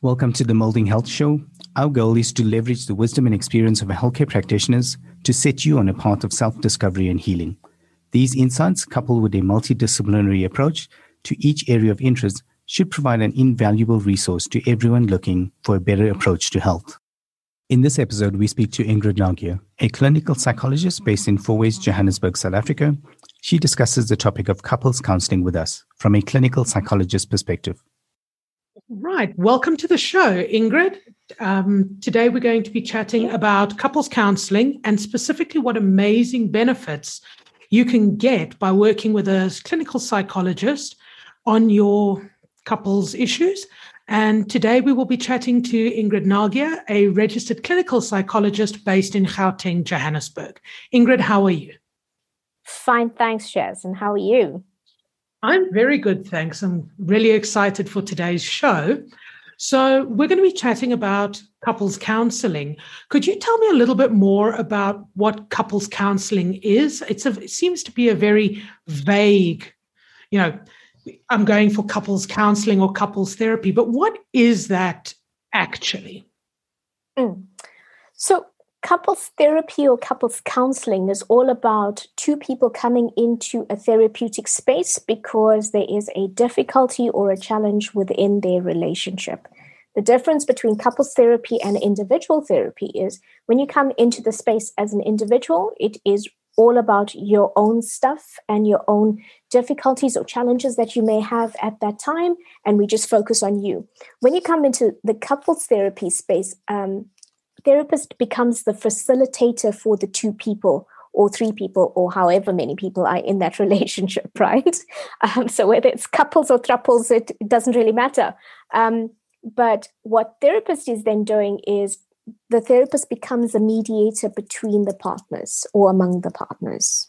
Welcome to the Molding Health Show. Our goal is to leverage the wisdom and experience of healthcare practitioners to set you on a path of self-discovery and healing. These insights, coupled with a multidisciplinary approach to each area of interest, should provide an invaluable resource to everyone looking for a better approach to health. In this episode, we speak to Ingrid Nagia, a clinical psychologist based in Fourways, Johannesburg, South Africa. She discusses the topic of couples counseling with us from a clinical psychologist perspective. Right. Welcome to the show, Ingrid. Today we're going to be chatting about couples counseling and specifically what amazing benefits you can get by working with a clinical psychologist on your couples issues. And today we will be chatting to Ingrid Nagia, a registered clinical psychologist based in Gauteng, Johannesburg. Ingrid, how are you? Fine, thanks, Shaz. And how are you? I'm very good, thanks. I'm really excited for today's show. So we're going to be chatting about couples counseling. Could you tell me a little bit more about what couples counseling is? It seems to be a very vague, I'm going for couples counseling or couples therapy, but what is that actually? So couples therapy or couples counseling is all about two people coming into a therapeutic space because there is a difficulty or a challenge within their relationship. The difference between couples therapy and individual therapy is when you come into the space as an individual, it is all about your own stuff and your own difficulties or challenges that you may have at that time, and we just focus on you. When you come into the couples therapy space, therapist becomes the facilitator for the two people or three people or however many people are in that relationship, right? So whether it's couples or thruples, it doesn't really matter. But what therapist is then doing is the therapist becomes a mediator between the partners or among the partners.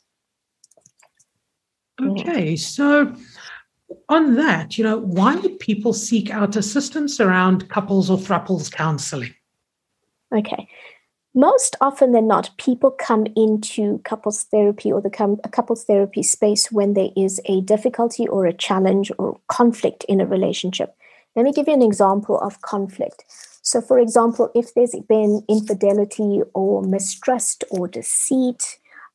Okay, so on that, why would people seek out assistance around couples or thruples counseling? Okay. Most often than not, people come into couples therapy or a couples therapy space when there is a difficulty or a challenge or conflict in a relationship. Let me give you an example of conflict. So, for example, if there's been infidelity or mistrust or deceit,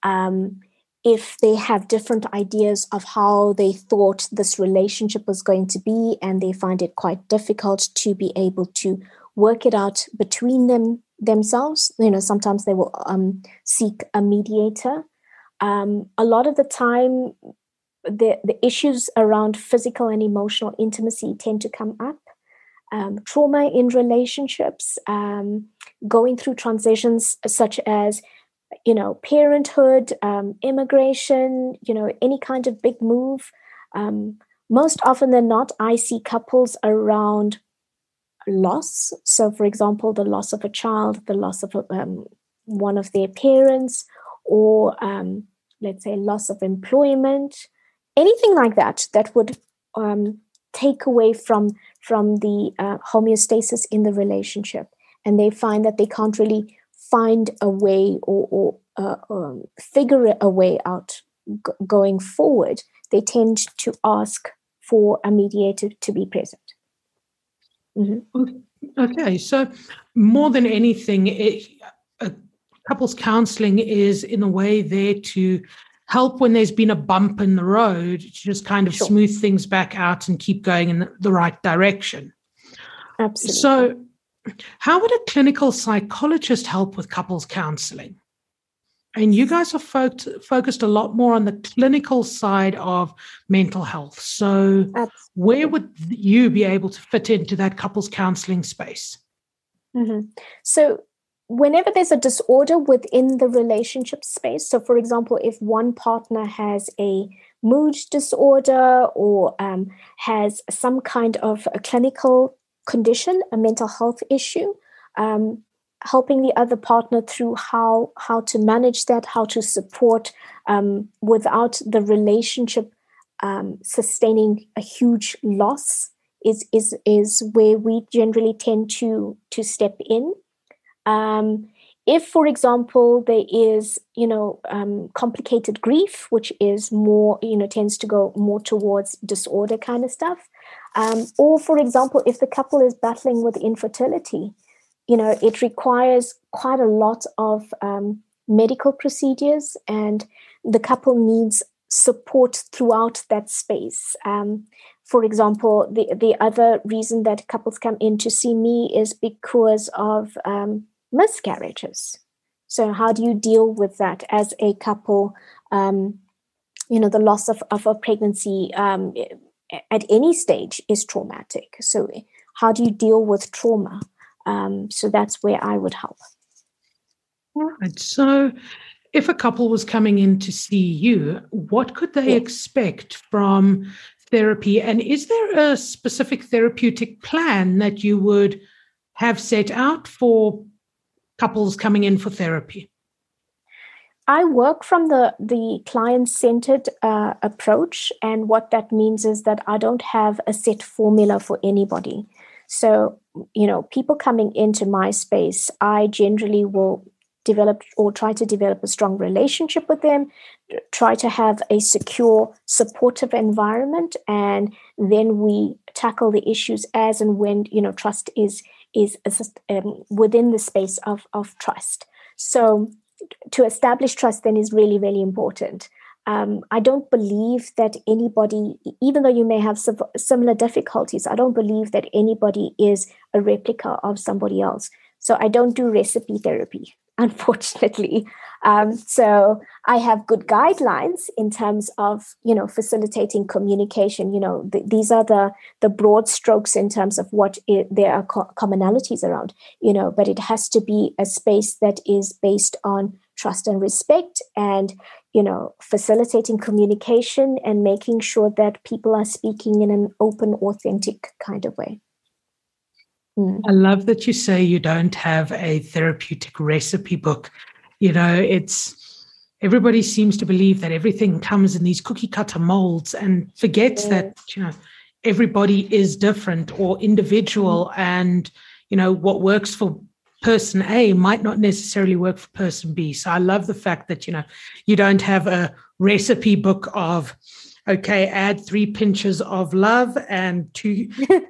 if they have different ideas of how they thought this relationship was going to be and they find it quite difficult to be able to work it out between themselves, sometimes they will seek a mediator. A lot of the time, the issues around physical and emotional intimacy tend to come up. Trauma in relationships, going through transitions such as, parenthood, immigration, any kind of big move. Most often than not, I see couples around loss. So, for example, the loss of a child, the loss of one of their parents, or let's say loss of employment, anything like that would take away from the homeostasis in the relationship, and they find that they can't really find a way or figure a way out going forward. They tend to ask for a mediator to be present. Mm-hmm. Okay, so more than anything, couples counseling is in a way there to help when there's been a bump in the road, to just kind of smooth things back out and keep going in the right direction. Absolutely. So how would a clinical psychologist help with couples counseling? And you guys are focused a lot more on the clinical side of mental health. So where would you be able to fit into that couples counseling space? Mm-hmm. So whenever there's a disorder within the relationship space, so for example, if one partner has a mood disorder or has some kind of a clinical condition, a mental health issue, helping the other partner through how to manage that, how to support without the relationship sustaining a huge loss is where we generally tend to step in. If, for example, there is, complicated grief, which is more, tends to go more towards disorder kind of stuff, Or, for example, if the couple is battling with infertility, it requires quite a lot of medical procedures, and the couple needs support throughout that space. For example, the other reason that couples come in to see me is because of miscarriages. So how do you deal with that as a couple? The loss of a pregnancy at any stage is traumatic. So how do you deal with trauma? So that's where I would help. All right. So if a couple was coming in to see you, what could they expect from therapy? And is there a specific therapeutic plan that you would have set out for couples coming in for therapy? I work from the client-centered approach, and what that means is that I don't have a set formula for anybody. So, people coming into my space, I generally will develop or try to develop a strong relationship with them, try to have a secure, supportive environment, and then we tackle the issues as and when, trust is within the space of trust. So to establish trust then is really, really important. I don't believe that anybody, even though you may have similar difficulties, I don't believe that anybody is a replica of somebody else. So I don't do recipe therapy, unfortunately. So I have good guidelines in terms of, facilitating communication. These are the broad strokes in terms of what there are commonalities around, but it has to be a space that is based on trust and respect and, facilitating communication and making sure that people are speaking in an open, authentic kind of way. I love that you say you don't have a therapeutic recipe book. Everybody seems to believe that everything comes in these cookie cutter molds and forgets that, everybody is different or individual, and, what works for person A might not necessarily work for person B. So I love the fact that, you don't have a recipe book of, okay, add 3 pinches of love and 2.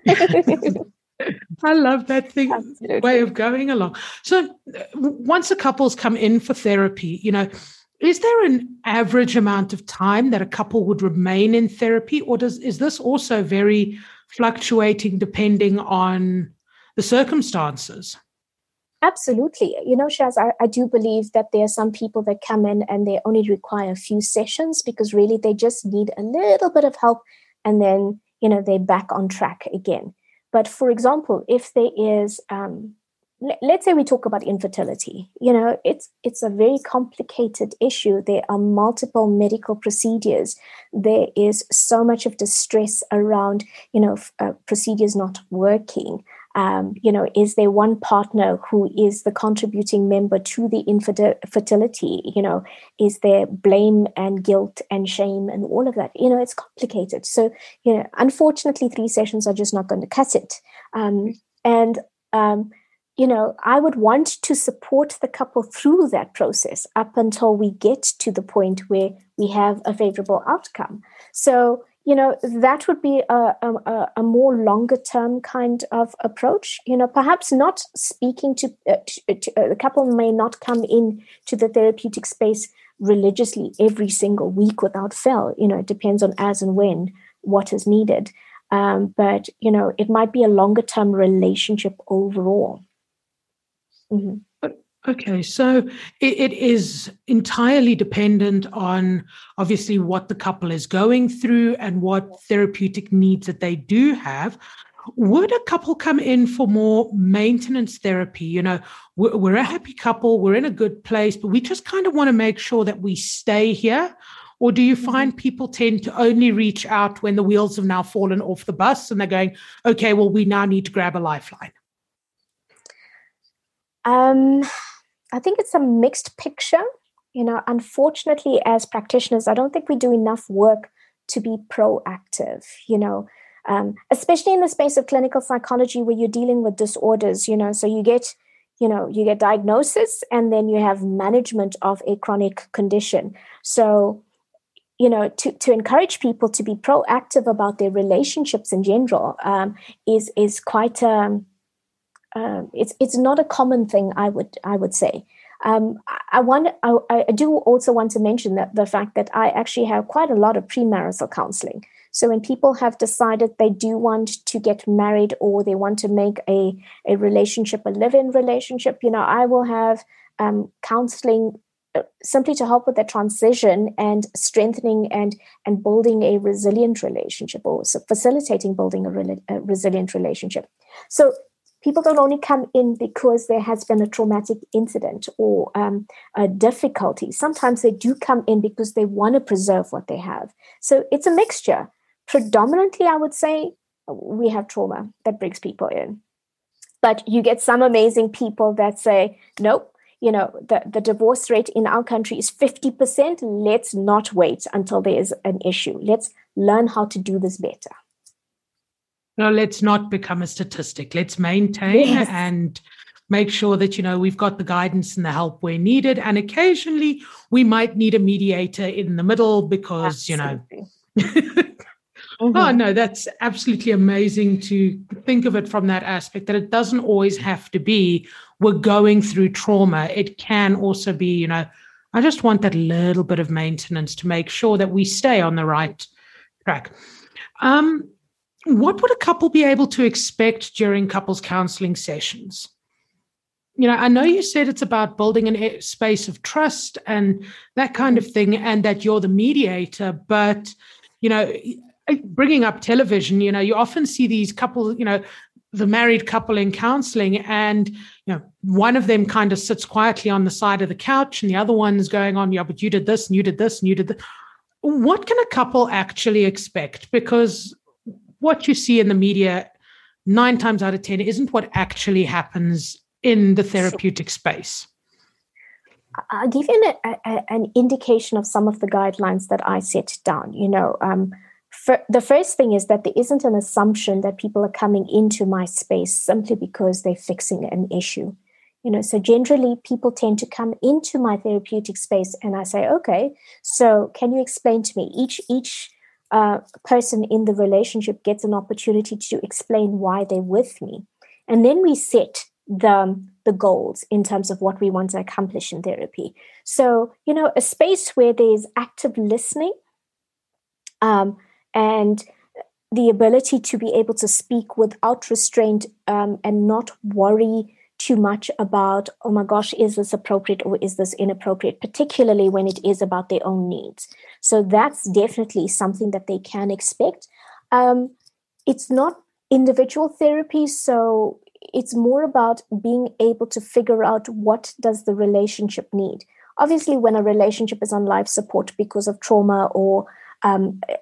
I love that way of going along. So once a couple's come in for therapy, is there an average amount of time that a couple would remain in therapy, or is this also very fluctuating depending on the circumstances? Absolutely. Shaz, I do believe that there are some people that come in and they only require a few sessions because really they just need a little bit of help, and then, they're back on track again. But for example, if there is, let's say we talk about infertility, it's a very complicated issue. There are multiple medical procedures. There is so much of distress around, procedures not working. Is there one partner who is the contributing member to the infertility? Is there blame and guilt and shame and all of that? It's complicated. So, unfortunately, 3 sessions are just not going to cut it. I would want to support the couple through that process up until we get to the point where we have a favorable outcome. So, that would be a more longer term kind of approach. Perhaps not speaking to the couple may not come in to the therapeutic space religiously every single week without fail. It depends on as and when what is needed. But, it might be a longer term relationship overall. Mm-hmm. Okay, so it is entirely dependent on obviously what the couple is going through and what therapeutic needs that they do have. Would a couple come in for more maintenance therapy? We're a happy couple, we're in a good place, but we just kind of want to make sure that we stay here. Or do you find people tend to only reach out when the wheels have now fallen off the bus and they're going, okay, well, we now need to grab a lifeline? I think it's a mixed picture. Unfortunately, as practitioners, I don't think we do enough work to be proactive, especially in the space of clinical psychology where you're dealing with disorders, so you get diagnosis and then you have management of a chronic condition. So to encourage people to be proactive about their relationships in general is quite it's not a common thing, I would say. I do also want to mention that the fact that I actually have quite a lot of premarital counseling. So when people have decided they do want to get married or they want to make a relationship a live-in relationship, I will have counseling simply to help with the transition and strengthening and building a resilient relationship, or facilitating building a resilient relationship. So people don't only come in because there has been a traumatic incident or a difficulty. Sometimes they do come in because they want to preserve what they have. So it's a mixture. Predominantly, I would say, we have trauma that brings people in. But you get some amazing people that say, nope, the divorce rate in our country is 50%. Let's not wait until there is an issue. Let's learn how to do this better. No, let's not become a statistic. Let's maintain and make sure that, we've got the guidance and the help where needed. And occasionally we might need a mediator in the middle because, Oh, no, that's absolutely amazing to think of it from that aspect, that it doesn't always have to be we're going through trauma. It can also be, I just want that little bit of maintenance to make sure that we stay on the right track. What would a couple be able to expect during couples counseling sessions? I know you said it's about building a space of trust and that kind of thing, and that you're the mediator, but, bringing up television, you often see these couples, the married couple in counseling, and, one of them kind of sits quietly on the side of the couch and the other one's going on, yeah, but you did this and you did this and you did that. What can a couple actually expect? Because what you see in the media 9 times out of 10 isn't what actually happens in the therapeutic space. I'll give you an indication of some of the guidelines that I set down. The first thing is that there isn't an assumption that people are coming into my space simply because they're fixing an issue. So generally people tend to come into my therapeutic space and I say, okay, so can you explain to me? Each person in the relationship gets an opportunity to explain why they're with me. And then we set the goals in terms of what we want to accomplish in therapy. So, a space where there's active listening, and the ability to be able to speak without restraint, and not worry too much about, oh my gosh, is this appropriate or is this inappropriate, particularly when it is about their own needs. So that's definitely something that they can expect. It's not individual therapy, so it's more about being able to figure out what does the relationship need. Obviously, when a relationship is on life support because of trauma or I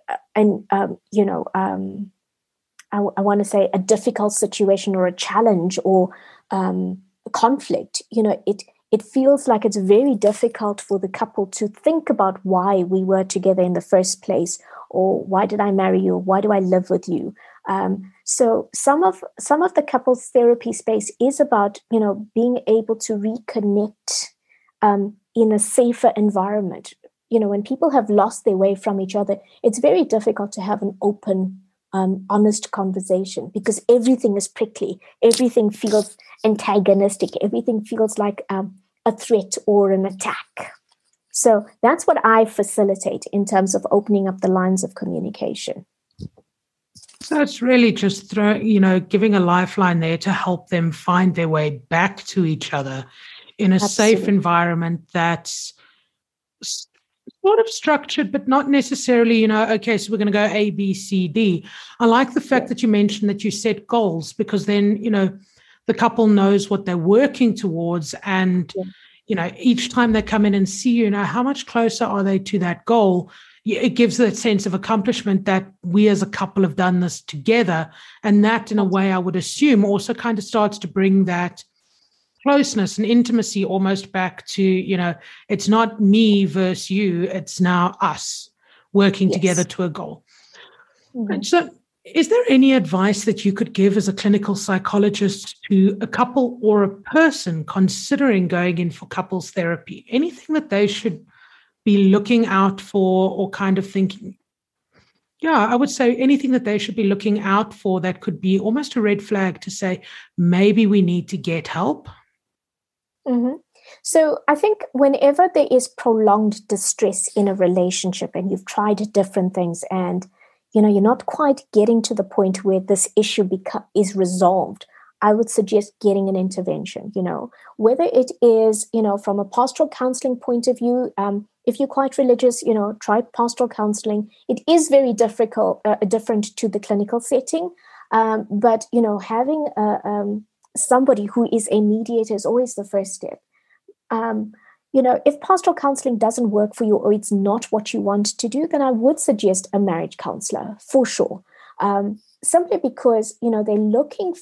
want to say a difficult situation or a challenge or conflict, it feels like it's very difficult for the couple to think about why we were together in the first place, or why did I marry you, or why do I live with you. So some of the couples therapy space is about, being able to reconnect in a safer environment. When people have lost their way from each other, it's very difficult to have an open, honest conversation because everything is prickly. Everything feels antagonistic. Everything feels like a threat or an attack. So that's what I facilitate in terms of opening up the lines of communication. So it's really just giving a lifeline there to help them find their way back to each other in a Absolutely. safe environment that's sort of structured, but not necessarily, okay, so we're going to go A, B, C, D. I like the fact that you mentioned that you set goals because then, the couple knows what they're working towards. And, each time they come in and see you, how much closer are they to that goal? It gives that sense of accomplishment that we as a couple have done this together. And that, in a way, I would assume also kind of starts to bring that closeness and intimacy almost back to, it's not me versus you, it's now us working together to a goal. Mm-hmm. And so is there any advice that you could give as a clinical psychologist to a couple or a person considering going in for couples therapy? Anything that they should be looking out for, or kind of thinking? Yeah, I would say anything that they should be looking out for that could be almost a red flag to say, maybe we need to get help. Mm-hmm. So I think whenever there is prolonged distress in a relationship and you've tried different things and you're not quite getting to the point where this issue is resolved, I would suggest getting an intervention, whether it is, from a pastoral counseling point of view. If you're quite religious, try pastoral counseling. It is very different to the clinical setting. But, having somebody who is a mediator is always the first step. If pastoral counseling doesn't work for you or it's not what you want to do, then I would suggest a marriage counselor for sure. Simply because, they're looking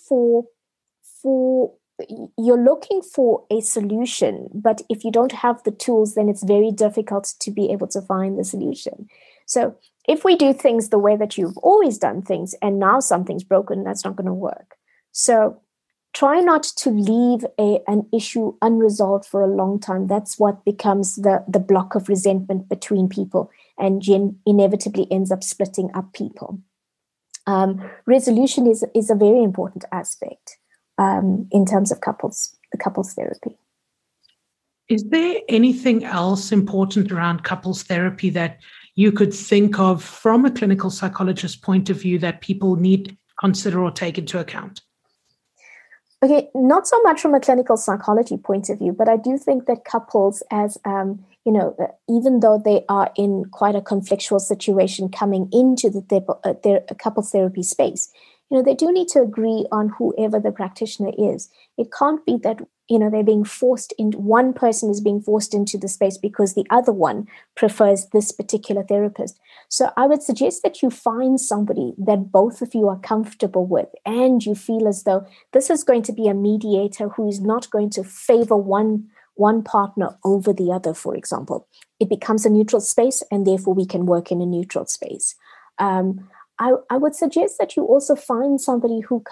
you're looking for a solution, but if you don't have the tools, then it's very difficult to be able to find the solution. So if we do things the way that you've always done things and now something's broken, that's not going to work. So try not to leave an issue unresolved for a long time. That's what becomes the block of resentment between people and inevitably ends up splitting up people. Resolution is a very important aspect in terms of couples therapy. Is there anything else important around couples therapy that you could think of from a clinical psychologist point of view that people need to consider or take into account? Okay, not so much from a clinical psychology point of view, but I do think that couples, as even though they are in quite a conflictual situation coming into their couples therapy space, they do need to agree on whoever the practitioner is. It can't be that, they're being forced in. One person is being forced into the space because the other one prefers this particular therapist. So I would suggest that you find somebody that both of you are comfortable with and you feel as though this is going to be a mediator who is not going to favor one partner over the other, for example. It becomes a neutral space and therefore we can work in a neutral space. I would suggest that you also find somebody who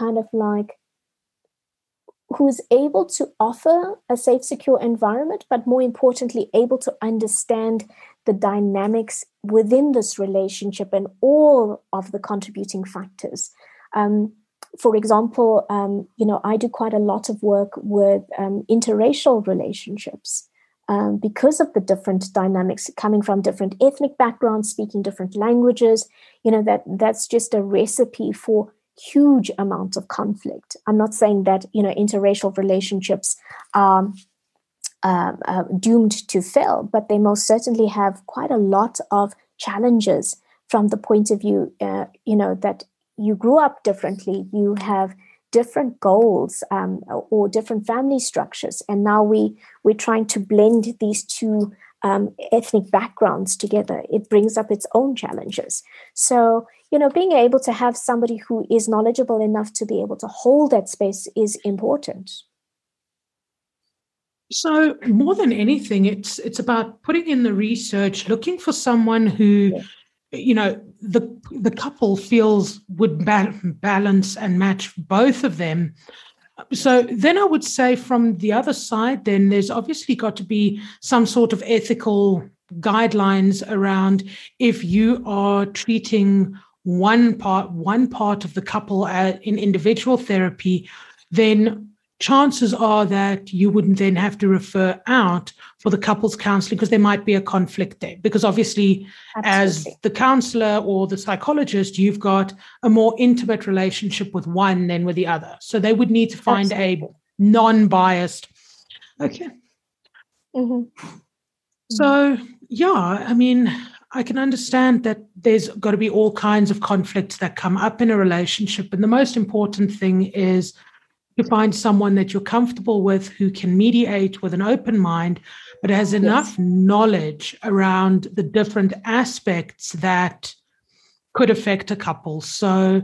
who's able to offer a safe, secure environment, but more importantly, able to understand the dynamics within this relationship and all of the contributing factors. For example, I do quite a lot of work with interracial relationships. Because of the different dynamics coming from different ethnic backgrounds, speaking different languages, that's just a recipe for huge amounts of conflict. I'm not saying that, interracial relationships are doomed to fail, but they most certainly have quite a lot of challenges from the point of view, that you grew up differently, you have different goals or different family structures. And now we're trying to blend these two ethnic backgrounds together. It brings up its own challenges. So, being able to have somebody who is knowledgeable enough to be able to hold that space is important. So more than anything, it's about putting in the research, looking for someone who, the couple feels would balance and match both of them. So then I would say from the other side, then there's obviously got to be some sort of ethical guidelines around if you are treating one part of the couple in individual therapy, then chances are that you wouldn't then have to refer out for the couples counseling because there might be a conflict there. Because obviously, as the counselor or the psychologist, you've got a more intimate relationship with one than with the other. So they would need to find a non-biased. Okay. Mm-hmm. So, I can understand that there's got to be all kinds of conflicts that come up in a relationship. And the most important thing is to find someone that you're comfortable with who can mediate with an open mind, but has enough knowledge around the different aspects that could affect a couple. So,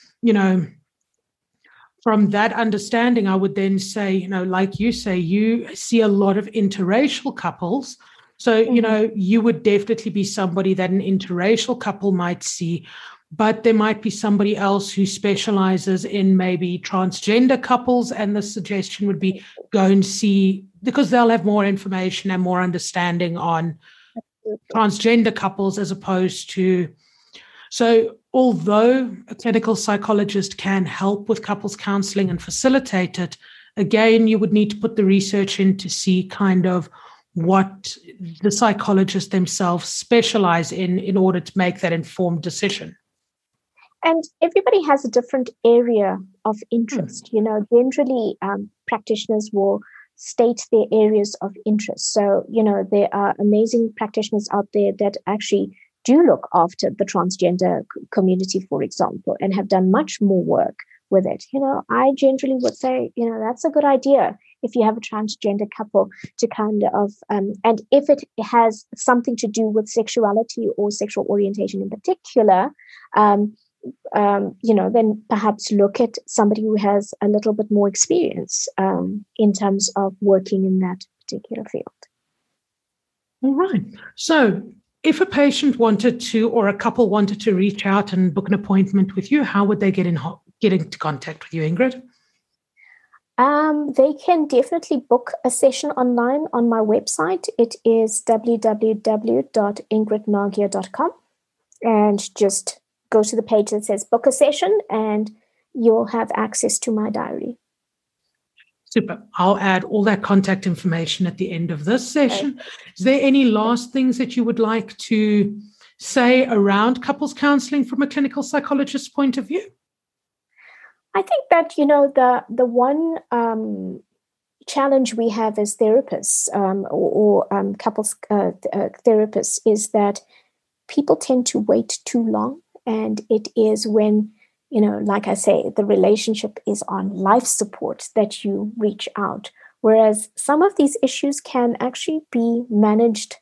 from that understanding, I would then say, like you say, you see a lot of interracial couples. So, you would definitely be somebody that an interracial couple might see, but there might be somebody else who specializes in maybe transgender couples. And the suggestion would be go and see, because they'll have more information and more understanding on transgender couples as opposed to. So although a clinical psychologist can help with couples counseling and facilitate it, again, you would need to put the research in to see kind of what the psychologists themselves specialize in order to make that informed decision. And everybody has a different area of interest. Generally, practitioners will state their areas of interest. So, there are amazing practitioners out there that actually do look after the transgender community, for example, and have done much more work with it. I generally would say, that's a good idea if you have a transgender couple to kind of, and if it has something to do with sexuality or sexual orientation in particular, then perhaps look at somebody who has a little bit more experience in terms of working in that particular field. All right. So if a patient wanted to, or a couple wanted to reach out and book an appointment with you, how would they get into contact with you, Ingrid? They can definitely book a session online on my website. It is www.ingridnagia.com, and just go to the page that says book a session and you'll have access to my diary. Super. I'll add all that contact information at the end of this session. Okay. Is there any last things that you would like to say around couples counseling from a clinical psychologist's point of view? I think that, the one challenge we have as therapists or couples therapists is that people tend to wait too long. And it is when, like I say, the relationship is on life support that you reach out. Whereas some of these issues can actually be managed.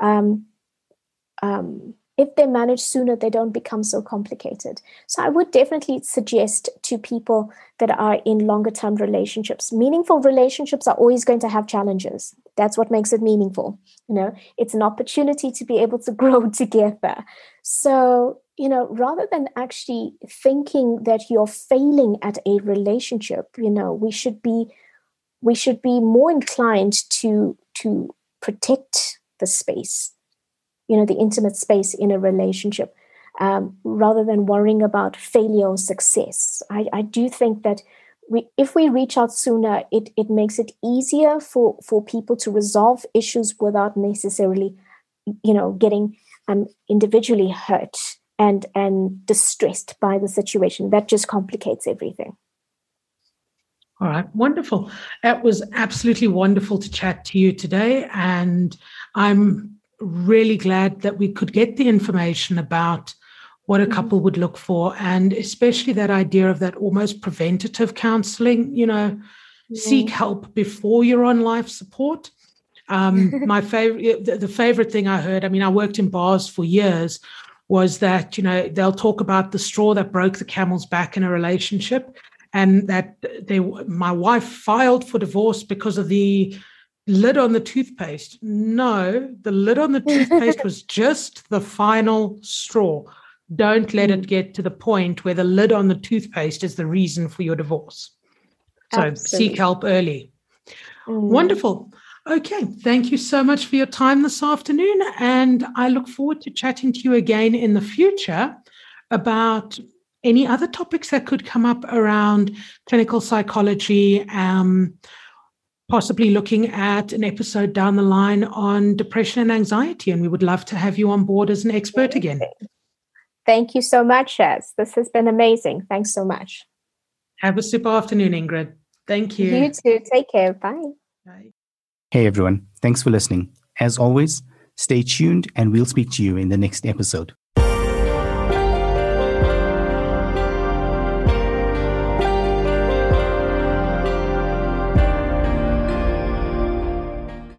If they're managed sooner, they don't become so complicated. So I would definitely suggest to people that are in longer term relationships, meaningful relationships are always going to have challenges. That's what makes it meaningful. It's an opportunity to be able to grow together. So, rather than actually thinking that you're failing at a relationship, we should be more inclined to protect the space, the intimate space in a relationship, rather than worrying about failure or success. I do think that if we reach out sooner, it makes it easier for people to resolve issues without necessarily, getting individually hurt and distressed by the situation. That just complicates everything. All right, wonderful. That was absolutely wonderful to chat to you today, and I'm really glad that we could get the information about what a couple would look for, and especially that idea of that almost preventative counseling, seek help before you're on life support. The favorite thing I heard, I worked in bars for years, was that, they'll talk about the straw that broke the camel's back in a relationship, and that my wife filed for divorce because of the lid on the toothpaste. No, the lid on the toothpaste was just the final straw. Don't let it get to the point where the lid on the toothpaste is the reason for your divorce. So Absolutely. Seek help early. Wonderful. Okay, thank you so much for your time this afternoon, and I look forward to chatting to you again in the future about any other topics that could come up around clinical psychology, possibly looking at an episode down the line on depression and anxiety, and we would love to have you on board as an expert again. Thank you so much, Shaz. This has been amazing. Thanks so much. Have a super afternoon, Ingrid. Thank you. You too. Take care. Bye. Bye. Hey, everyone. Thanks for listening. As always, stay tuned and we'll speak to you in the next episode.